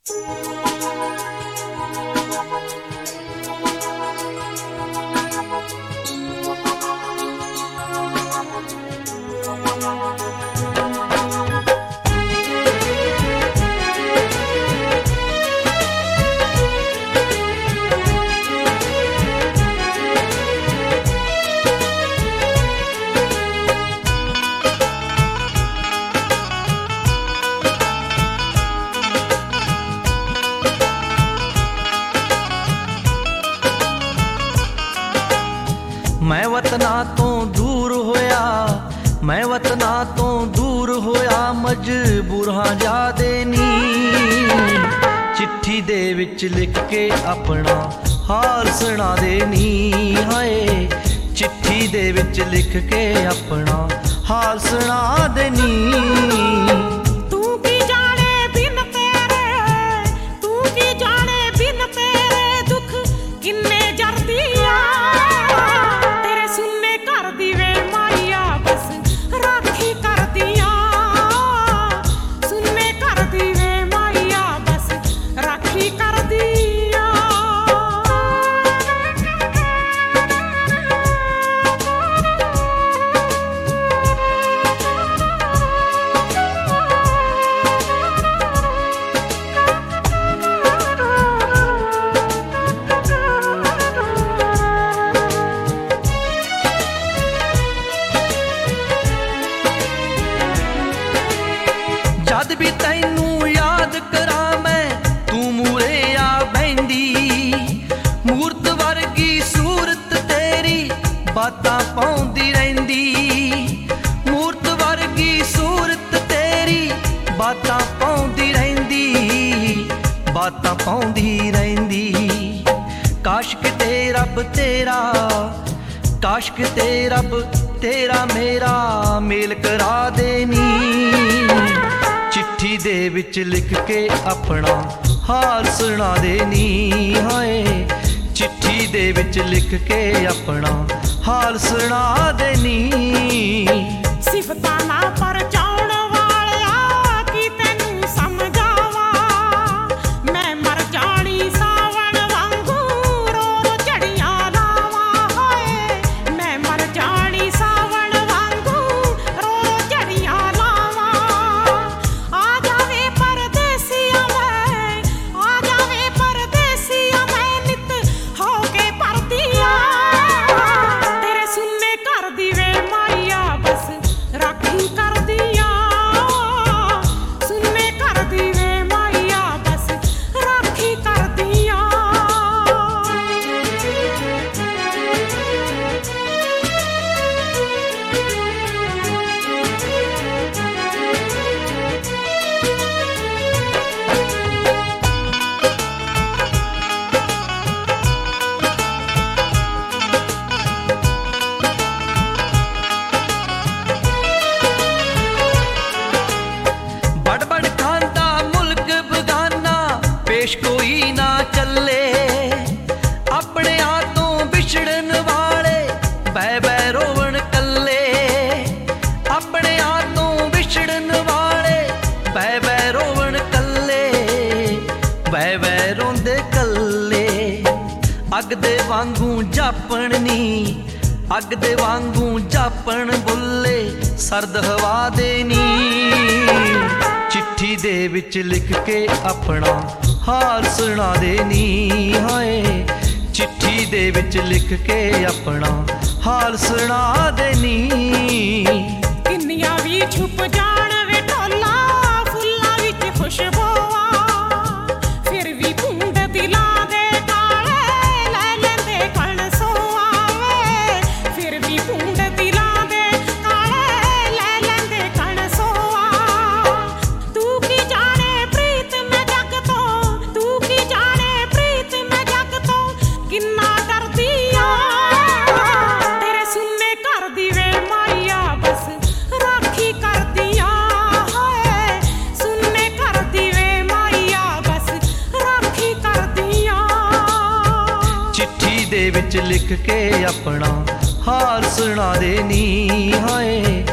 मैं वतना तो दूर होया, मैं वतना तो दूर होया, मजबूर हाँ जा देनी। चिट्ठी दे विच लिख के अपना हाल सुना देनी। हाय चिट्ठी दे विच लिख के अपना हाल सुना देनी। जद भी तैनू याद करा मैं तू मूरे आ बहंदी। मूरत वर्गी सूरत तेरी बातां पाउंदी रहिंदी। मूरत वर्गी सूरत तेरी बातां पाउंदी रहिंदी, बातां पाउंदी रहिंदी। काश किते रब तेरा, काश किते रब तेरा मेरा मेल करा देनी। चिट्ठी दे विच लिख के अपना हाल सुना देनी। हाय चिट्ठी दे विच लिख के अपना हाल सुना देनी। सिफतां ना परचाउण वालिया की तैनू समझावा। मैं मर जानी सावण वांगू रो रो झड़ियां लावा। हाय मैं मर जानी सावण वांगू रो रो झड़ियां लावा। आ जावे परदेसिया मैं नित होके परदिया। तेरे सुन्ने कर दी वे माइया बस राखी कर दिया। सुन्ने कर दी वे माइया बस राखी कर दिया। बड़ बड़ खांदा मुल्क बगाना पेश कोई ना चले। अपने हाथों बिछड़न वाले बै बै रोवण कल्ले। अपने हाथों बिछड़न वाले बै बै रोवण कल्ले, बै बै रोंदे कल्ले। अग दे वांगू जापण नी, अग दे वांगू जापण बुल्ले सर्द हवा देनी। चिट्ठी दे विच लिख के अपना हाल सुना देनी। हाय चिट्ठी दे विच लिख के अपना हाल सुना देनी। किन्नियां भी छुप जाण वे ढोला फुल्लां विच खुशबूआ। फिर भी भूंड दिलां दे काले लै लैंदे कणसोआ वे। फिर भी भूंड दिलां दे काले लै लैंदे कणसोआ। तू की जाने प्रीत मैं जग तो, तू की जाने प्रीत मैं जग तो किन्ना डरदी आ। तेरे सुन्ने कर दी वे माइया बस राखी कर दिया। हाय सुन्ने कर दी वे माइया बस राखी कर दिया। चिट्ठी दे विच लिख के अपना हाल सुना देनी। हाय